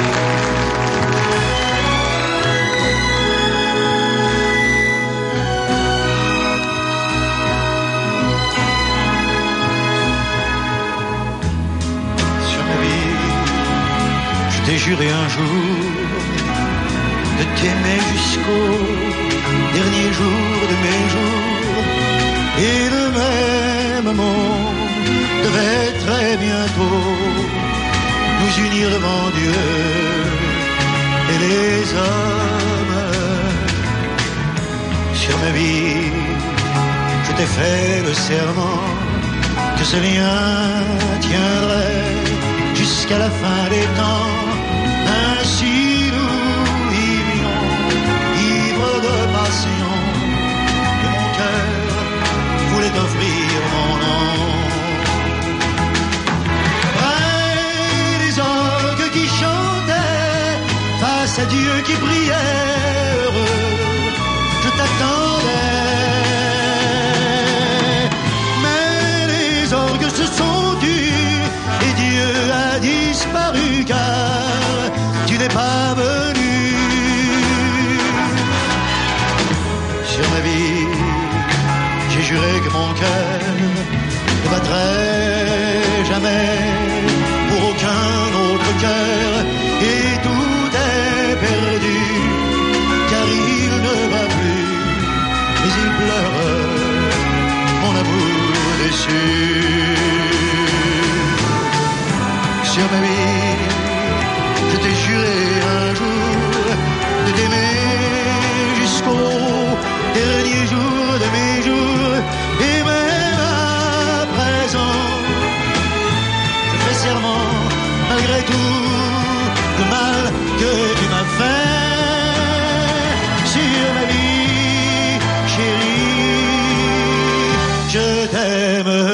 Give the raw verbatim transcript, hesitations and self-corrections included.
J'ai juré un jour de t'aimer jusqu'au dernier jour de mes jours. Et le même monde devait très bientôt nous unir devant Dieu et les hommes. Sur ma vie, je t'ai fait le serment que ce lien tiendrait jusqu'à la fin des temps. Ainsi nous vivions, ivres de passion, et mon cœur voulait t'offrir mon nom. Et les orgues qui chantaient face à Dieu qui priait heureux, je t'attendais. Mais les orgues se sont tus et Dieu a disparu car tu n'es pas venu. Sur ma vie, j'ai juré que mon cœur ne battrait jamais pour aucun autre cœur. Et tout est perdu, car il ne va plus, mais il pleure mon amour déçu. Sur ma vie, je t'ai juré un jour de t'aimer jusqu'au dernier jour de mes jours. Et même à présent, je fais serment malgré tout le mal que tu m'as fait. Sur ma vie, chérie, je t'aime.